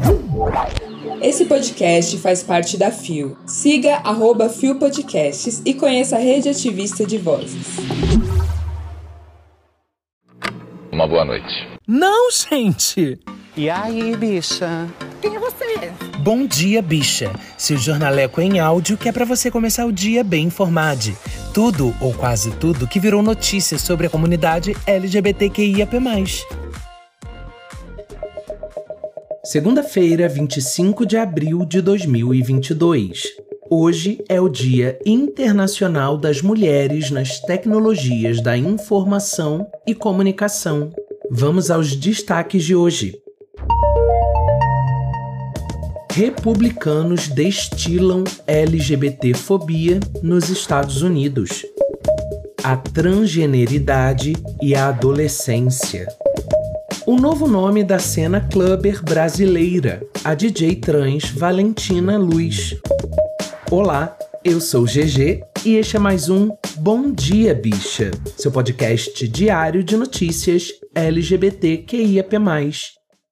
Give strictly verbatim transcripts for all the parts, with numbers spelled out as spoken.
Esse podcast faz parte da F I O. Siga arroba F I O Podcasts e conheça a rede ativista de vozes. Uma boa noite. Não, gente! E aí, bicha? Quem é você? Bom dia, bicha. Seu jornaleco em áudio que é pra você começar o dia bem informado. Tudo, ou quase tudo, que virou notícia sobre a comunidade L G B T Q I A P mais. Segunda-feira, vinte e cinco de abril de dois mil e vinte e dois. Hoje é o Dia Internacional das Mulheres nas Tecnologias da Informação e Comunicação. Vamos aos destaques de hoje. Republicanos destilam L G B T-fobia nos Estados Unidos. A transgeneridade e a adolescência. O novo nome da cena clubber brasileira, a D J trans Valentina Luz. Olá, eu sou o G G e este é mais um Bom Dia, Bicha, seu podcast diário de notícias L G B T Q I A P mais.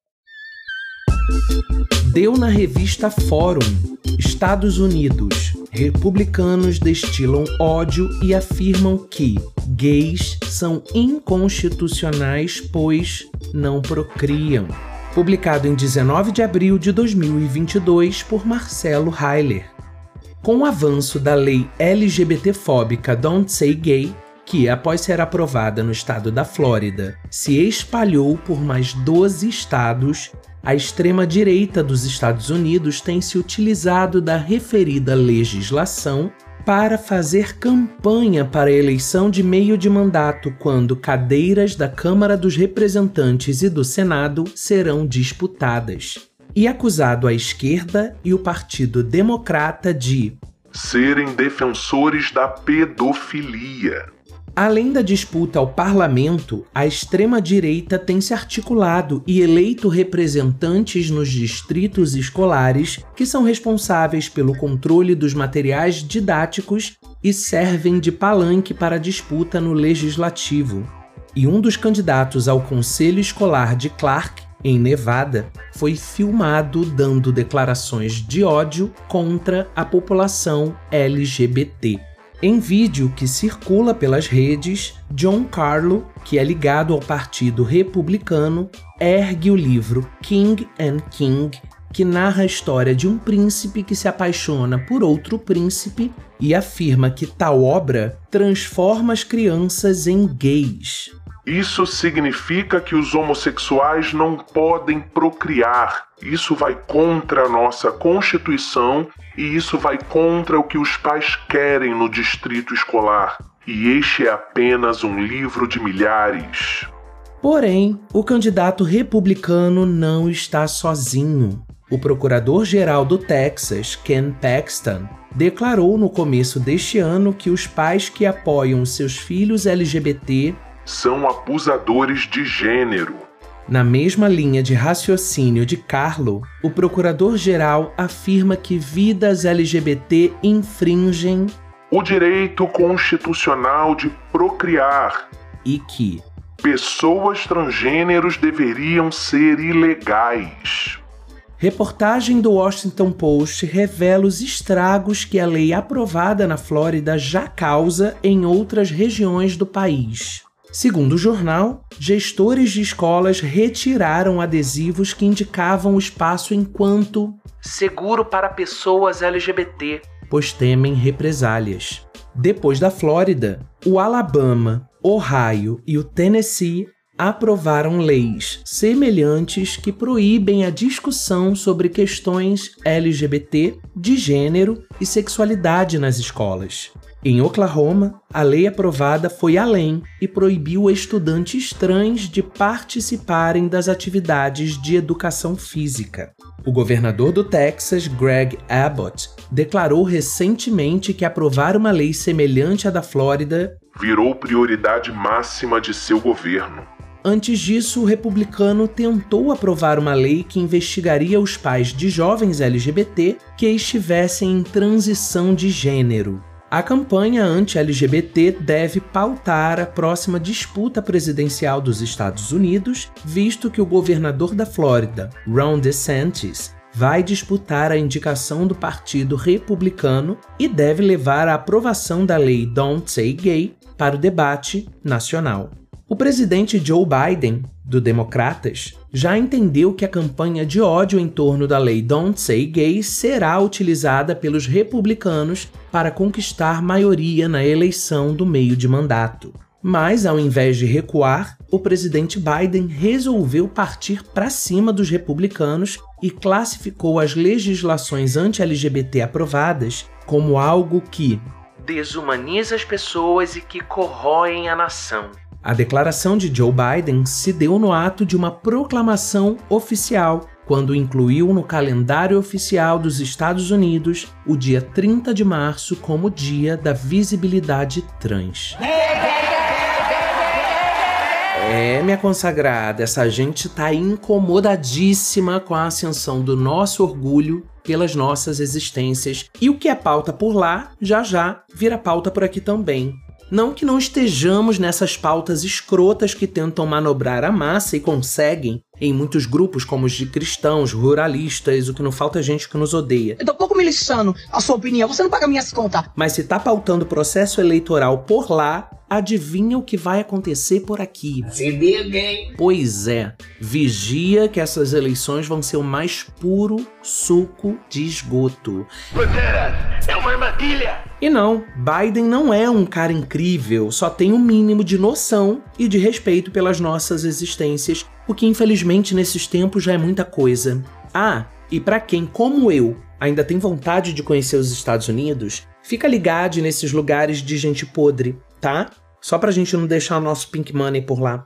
Deu na revista Fórum. Estados Unidos. Republicanos destilam ódio e afirmam que gays são inconstitucionais, pois não procriam. Publicado em dezenove de abril de dois mil e vinte e dois por Marcelo Heiler. Com o avanço da lei L G B T-fóbica Don't Say Gay, que, após ser aprovada no estado da Flórida, se espalhou por mais doze estados, a extrema-direita dos Estados Unidos tem se utilizado da referida legislação para fazer campanha para a eleição de meio de mandato, quando cadeiras da Câmara dos Representantes e do Senado serão disputadas. E acusado a esquerda e o Partido Democrata de serem defensores da pedofilia. Além da disputa ao parlamento, a extrema-direita tem se articulado e eleito representantes nos distritos escolares que são responsáveis pelo controle dos materiais didáticos e servem de palanque para a disputa no legislativo. E um dos candidatos ao Conselho Escolar de Clark, em Nevada, foi filmado dando declarações de ódio contra a população L G B T. Em vídeo que circula pelas redes, John Carlo, que é ligado ao Partido Republicano, ergue o livro King and King, que narra a história de um príncipe que se apaixona por outro príncipe e afirma que tal obra transforma as crianças em gays. Isso significa que os homossexuais não podem procriar. Isso vai contra a nossa Constituição e isso vai contra o que os pais querem no distrito escolar. E este é apenas um livro de milhares. Porém, o candidato republicano não está sozinho. O procurador-geral do Texas, Ken Paxton, declarou no começo deste ano que os pais que apoiam seus filhos L G B T são abusadores de gênero. Na mesma linha de raciocínio de Carlo, o procurador-geral afirma que vidas L G B T infringem o direito constitucional de procriar e que pessoas transgêneros deveriam ser ilegais. Reportagem do Washington Post revela os estragos que a lei aprovada na Flórida já causa em outras regiões do país. Segundo o jornal, gestores de escolas retiraram adesivos que indicavam o espaço enquanto seguro para pessoas L G B T, pois temem represálias. Depois da Flórida, o Alabama, Ohio e o Tennessee aprovaram leis semelhantes que proíbem a discussão sobre questões L G B T, de gênero e sexualidade nas escolas. Em Oklahoma, a lei aprovada foi além e proibiu estudantes trans de participarem das atividades de educação física. O governador do Texas, Greg Abbott, declarou recentemente que aprovar uma lei semelhante à da Flórida virou prioridade máxima de seu governo. Antes disso, o republicano tentou aprovar uma lei que investigaria os pais de jovens L G B T que estivessem em transição de gênero. A campanha anti-L G B T deve pautar a próxima disputa presidencial dos Estados Unidos, visto que o governador da Flórida, Ron DeSantis, vai disputar a indicação do Partido Republicano e deve levar à aprovação da lei Don't Say Gay para o debate nacional. O presidente Joe Biden, do Democratas, já entendeu que a campanha de ódio em torno da lei Don't Say Gay será utilizada pelos republicanos para conquistar maioria na eleição do meio de mandato. Mas, ao invés de recuar, o presidente Biden resolveu partir para cima dos republicanos e classificou as legislações anti-L G B T aprovadas como algo que desumaniza as pessoas e que corroem a nação. A declaração de Joe Biden se deu no ato de uma proclamação oficial, quando incluiu no calendário oficial dos Estados Unidos o dia trinta de março como Dia da Visibilidade Trans. É, minha consagrada, essa gente tá incomodadíssima com a ascensão do nosso orgulho pelas nossas existências. E o que é pauta por lá, já já vira pauta por aqui também. Não que não estejamos nessas pautas escrotas que tentam manobrar a massa e conseguem, em muitos grupos como os de cristãos, ruralistas, o que não falta é gente que nos odeia. Eu tô pouco me lixando a sua opinião, você não paga minhas contas. Mas se tá pautando processo eleitoral por lá, adivinha o que vai acontecer por aqui? Se liga, hein? Pois é, vigia que essas eleições vão ser o mais puro suco de esgoto. Banderas, é uma armadilha! E não, Biden não é um cara incrível, só tem um mínimo de noção e de respeito pelas nossas existências, o que infelizmente nesses tempos já é muita coisa. Ah, e pra quem, como eu, ainda tem vontade de conhecer os Estados Unidos, fica ligado nesses lugares de gente podre, tá? Só pra gente não deixar o nosso pink money por lá.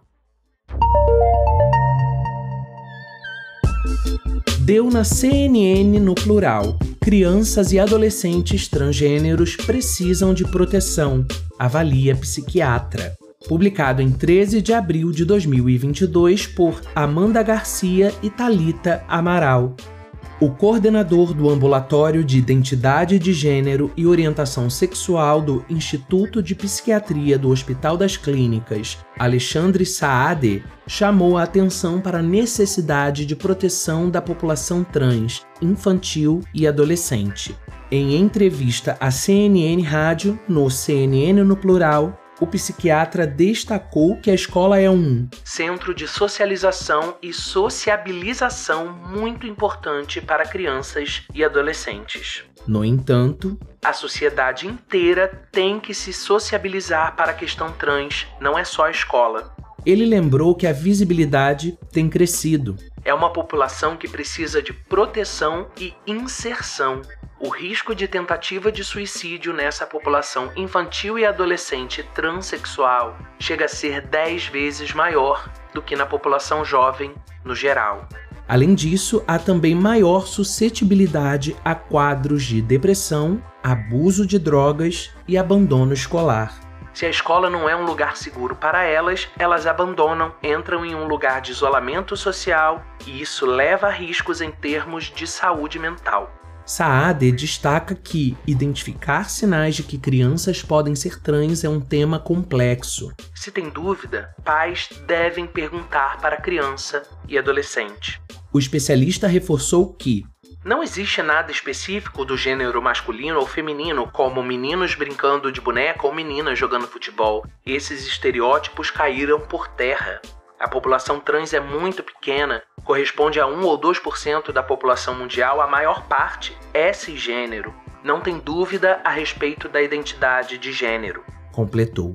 Deu na C N N no plural. Crianças e adolescentes transgêneros precisam de proteção. Avalia psiquiatra. Publicado em treze de abril de dois mil e vinte e dois por Amanda Garcia e Thalita Amaral. O coordenador do Ambulatório de Identidade de Gênero e Orientação Sexual do Instituto de Psiquiatria do Hospital das Clínicas, Alexandre Saade, chamou a atenção para a necessidade de proteção da população trans, infantil e adolescente. Em entrevista à C N N Rádio, no C N N no plural, o psiquiatra destacou que a escola é um centro de socialização e sociabilização muito importante para crianças e adolescentes. No entanto, a sociedade inteira tem que se sociabilizar para a questão trans, não é só a escola. Ele lembrou que a visibilidade tem crescido. É uma população que precisa de proteção e inserção. O risco de tentativa de suicídio nessa população infantil e adolescente transexual chega a ser dez vezes maior do que na população jovem no geral. Além disso, há também maior suscetibilidade a quadros de depressão, abuso de drogas e abandono escolar. Se a escola não é um lugar seguro para elas, elas abandonam, entram em um lugar de isolamento social e isso leva a riscos em termos de saúde mental. Saade destaca que identificar sinais de que crianças podem ser trans é um tema complexo. Se tem dúvida, pais devem perguntar para a criança e adolescente. O especialista reforçou que não existe nada específico do gênero masculino ou feminino, como meninos brincando de boneca ou meninas jogando futebol. Esses estereótipos caíram por terra. A população trans é muito pequena, corresponde a um ou dois por cento da população mundial, a maior parte é cisgênero. Não tem dúvida a respeito da identidade de gênero, completou.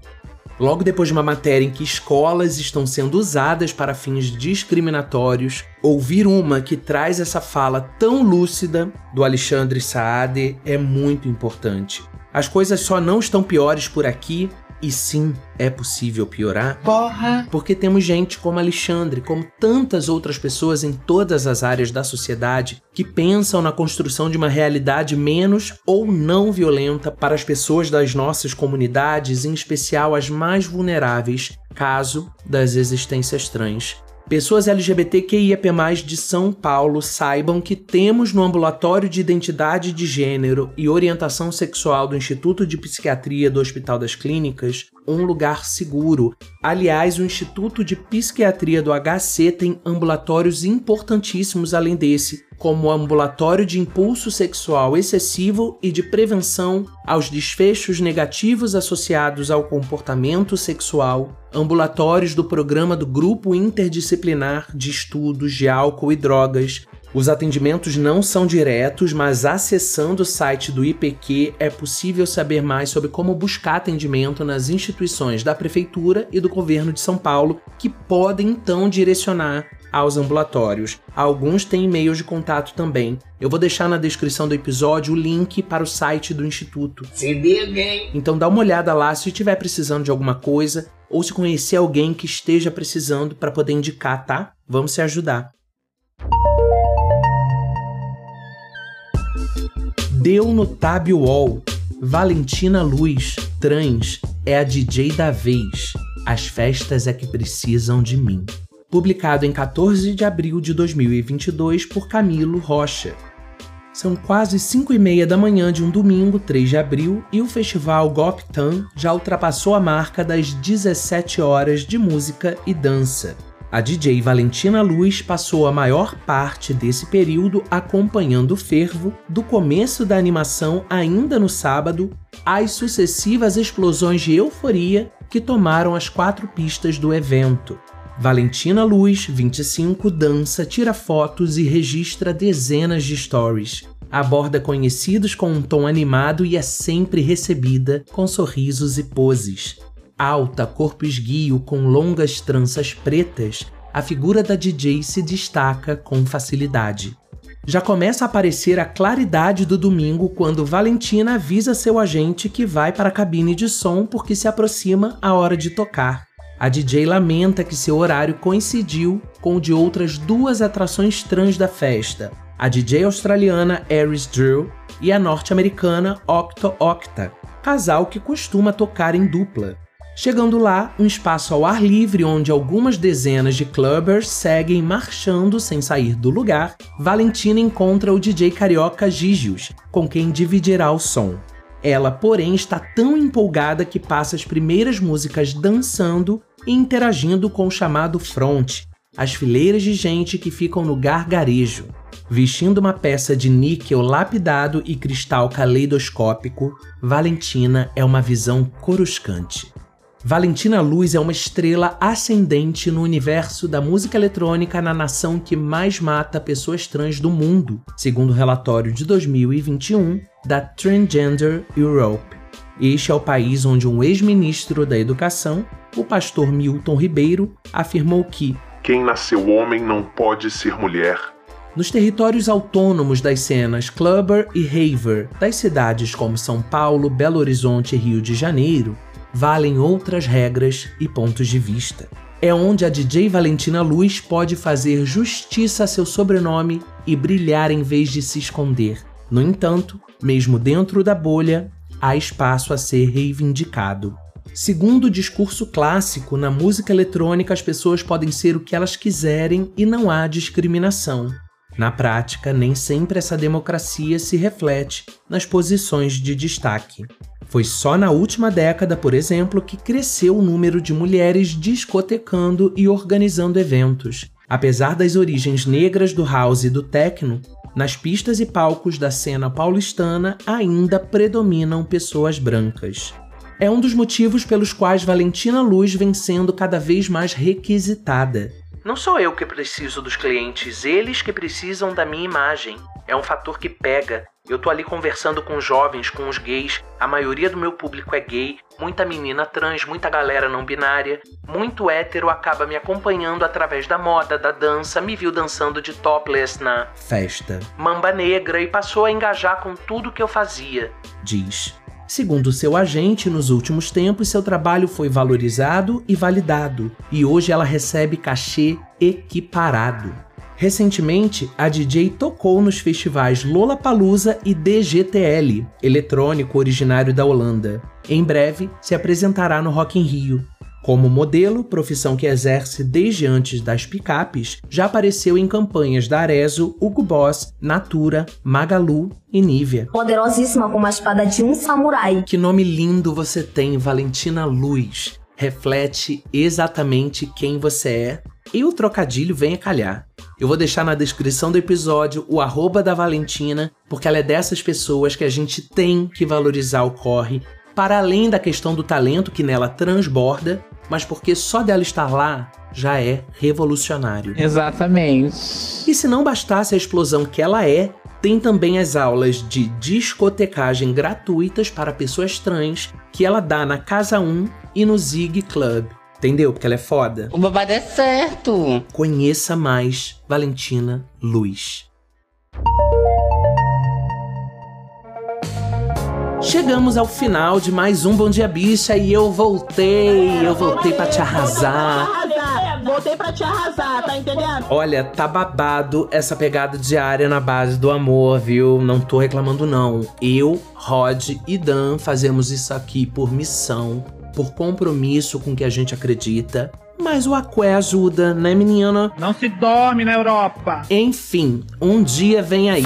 Logo depois de uma matéria em que escolas estão sendo usadas para fins discriminatórios, ouvir uma que traz essa fala tão lúcida do Alexandre Saade é muito importante. As coisas só não estão piores por aqui, e sim, é possível piorar. Porra! Porque temos gente como Alexandre, como tantas outras pessoas em todas as áreas da sociedade, que pensam na construção de uma realidade menos ou não violenta para as pessoas das nossas comunidades, em especial as mais vulneráveis, caso das existências trans. Pessoas L G B T Q I A P mais, de São Paulo, saibam que temos no Ambulatório de Identidade de Gênero e Orientação Sexual do Instituto de Psiquiatria do Hospital das Clínicas um lugar seguro. Aliás, o Instituto de Psiquiatria do H C tem ambulatórios importantíssimos além desse, como o Ambulatório de Impulso Sexual Excessivo e de Prevenção aos Desfechos Negativos associados ao comportamento sexual, ambulatórios do Programa do Grupo Interdisciplinar de Estudos de Álcool e Drogas. Os atendimentos não são diretos, mas acessando o site do I P Q é possível saber mais sobre como buscar atendimento nas instituições da Prefeitura e do Governo de São Paulo, que podem então direcionar aos ambulatórios. Alguns têm e-mails de contato também. Eu vou deixar na descrição do episódio o link para o site do Instituto. Se liga, então dá uma olhada lá se estiver precisando de alguma coisa ou se conhecer alguém que esteja precisando para poder indicar, tá? Vamos se ajudar. Deu no Tab U O L. Valentina Luz, trans, é a D J da vez. As festas é que precisam de mim. Publicado em quatorze de abril de dois mil e vinte e dois por Camilo Rocha. São quase cinco e meia da manhã de um domingo, três de abril, e o festival Goptan já ultrapassou a marca das dezessete horas de música e dança. A D J Valentina Luz passou a maior parte desse período acompanhando o fervo, do começo da animação ainda no sábado, às sucessivas explosões de euforia que tomaram as quatro pistas do evento. Valentina Luz, vinte e cinco, dança, tira fotos e registra dezenas de stories. Aborda conhecidos com um tom animado e é sempre recebida com sorrisos e poses. Alta, corpo esguio com longas tranças pretas, a figura da D J se destaca com facilidade. Já começa a aparecer a claridade do domingo quando Valentina avisa seu agente que vai para a cabine de som porque se aproxima a hora de tocar. A D J lamenta que seu horário coincidiu com o de outras duas atrações trans da festa, a D J australiana Aries Drew e a norte-americana Octo Octa, casal que costuma tocar em dupla. Chegando lá, um espaço ao ar livre onde algumas dezenas de clubbers seguem marchando sem sair do lugar, Valentina encontra o D J carioca Gigius, com quem dividirá o som. Ela, porém, está tão empolgada que passa as primeiras músicas dançando e interagindo com o chamado front, as fileiras de gente que ficam no gargarejo. Vestindo uma peça de níquel lapidado e cristal caleidoscópico, Valentina é uma visão coruscante. Valentina Luz é uma estrela ascendente no universo da música eletrônica na nação que mais mata pessoas trans do mundo, segundo o relatório de dois mil e vinte e um da Transgender Europe. Este é o país onde um ex-ministro da Educação, o pastor Milton Ribeiro, afirmou que quem nasceu homem não pode ser mulher. Nos territórios autônomos das cenas clubber e raver das cidades como São Paulo, Belo Horizonte e Rio de Janeiro, valem outras regras e pontos de vista. É onde a D J Valentina Luz pode fazer justiça a seu sobrenome e brilhar em vez de se esconder. No entanto, mesmo dentro da bolha, há espaço a ser reivindicado. Segundo o discurso clássico, na música eletrônica as pessoas podem ser o que elas quiserem e não há discriminação. Na prática, nem sempre essa democracia se reflete nas posições de destaque. Foi só na última década, por exemplo, que cresceu o número de mulheres discotecando e organizando eventos. Apesar das origens negras do house e do techno, nas pistas e palcos da cena paulistana ainda predominam pessoas brancas. É um dos motivos pelos quais Valentina Luz vem sendo cada vez mais requisitada. Não sou eu que preciso dos clientes, eles que precisam da minha imagem. É um fator que pega. Eu tô ali conversando com os jovens, com os gays, a maioria do meu público é gay, muita menina trans, muita galera não binária, muito hétero acaba me acompanhando através da moda, da dança, me viu dançando de topless na festa Mamba Negra e passou a engajar com tudo que eu fazia, diz. Segundo seu agente, nos últimos tempos seu trabalho foi valorizado e validado, e hoje ela recebe cachê equiparado. Recentemente, a D J tocou nos festivais Lollapalooza e D G T L, eletrônico originário da Holanda. Em breve, se apresentará no Rock in Rio. Como modelo, profissão que exerce desde antes das picapes, já apareceu em campanhas da Arezzo, Hugo Boss, Natura, Magalu e Nivea. Poderosíssima como a espada de um samurai. Que nome lindo você tem, Valentina Luz. Reflete exatamente quem você é. E o trocadilho vem a calhar. Eu vou deixar na descrição do episódio o arroba da Valentina, porque ela é dessas pessoas que a gente tem que valorizar o corre, para além da questão do talento que nela transborda, mas porque só dela estar lá já é revolucionário. Exatamente. E se não bastasse a explosão que ela é, tem também as aulas de discotecagem gratuitas para pessoas trans que ela dá na Casa um e no Zig Club. Entendeu? Porque ela é foda. O babado é certo. Conheça mais Valentina Luz. Chegamos ao final de mais um Bom Dia Bicha e eu voltei, eu voltei pra te arrasar. Voltei pra te arrasar, tá entendendo? Olha, tá babado essa pegada diária na base do amor, viu? Não tô reclamando não. Eu, Rod e Dan fazemos isso aqui por missão, por compromisso com o que a gente acredita. Mas o Aqué ajuda, né, menina? Não se dorme na Europa. Enfim, um dia vem aí.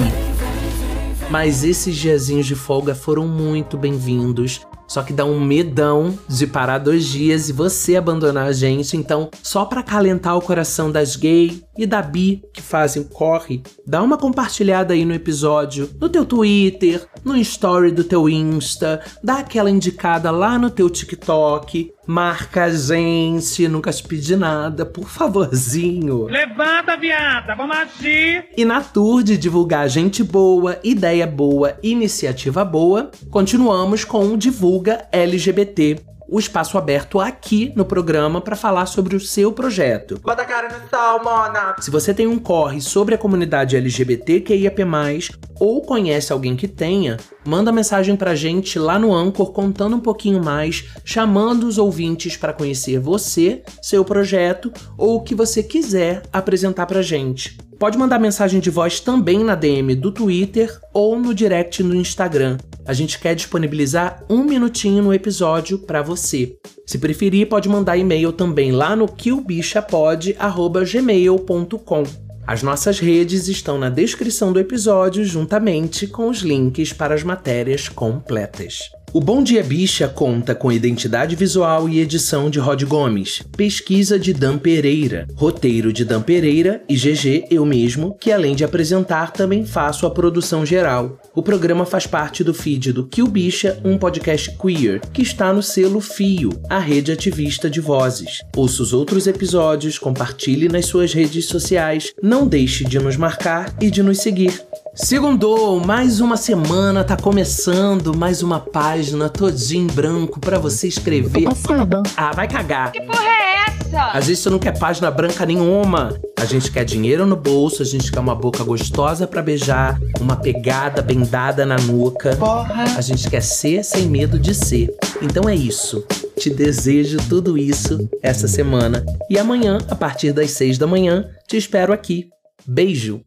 Mas esses diazinhos de folga foram muito bem-vindos. Só que dá um medão de parar dois dias e você abandonar a gente. Então, só pra calentar o coração das gay e da bi que fazem corre, dá uma compartilhada aí no episódio, no teu Twitter, no story do teu Insta, dá aquela indicada lá no teu TikTok, marca a gente, nunca te pedi nada, por favorzinho. Levanta, viada, vamos agir. E na tour de divulgar gente boa, ideia boa, iniciativa boa, continuamos com o Divulga L G B T, o espaço aberto aqui no programa para falar sobre o seu projeto. Bota a cara no sol, mona. Se você tem um corre sobre a comunidade L G B T Q I A P mais, ou conhece alguém que tenha, manda mensagem pra gente lá no Anchor contando um pouquinho mais, chamando os ouvintes para conhecer você, seu projeto ou o que você quiser apresentar pra gente. Pode mandar mensagem de voz também na D M do Twitter ou no direct no Instagram. A gente quer disponibilizar um minutinho no episódio para você. Se preferir, pode mandar e-mail também lá no kill bicha pod arroba gmail ponto com. As nossas redes estão na descrição do episódio, juntamente com os links para as matérias completas. O Bom Dia Bicha conta com identidade visual e edição de Rod Gomes, pesquisa de Dan Pereira, roteiro de Dan Pereira e G G, eu mesmo, que além de apresentar também faço a produção geral. O programa faz parte do feed do Kill Bicha, um podcast queer, que está no selo Fio, a rede ativista de vozes. Ouça os outros episódios, compartilhe nas suas redes sociais, não deixe de nos marcar e de nos seguir. Segundou, mais uma semana tá começando, mais uma página todinha em branco pra você escrever. Ah, vai cagar. Que porra é essa? A gente não quer página branca nenhuma. A gente quer dinheiro no bolso, a gente quer uma boca gostosa pra beijar, uma pegada bem dada na nuca. Porra. A gente quer ser sem medo de ser. Então é isso. Te desejo tudo isso essa semana. E amanhã, a partir das seis da manhã, te espero aqui. Beijo!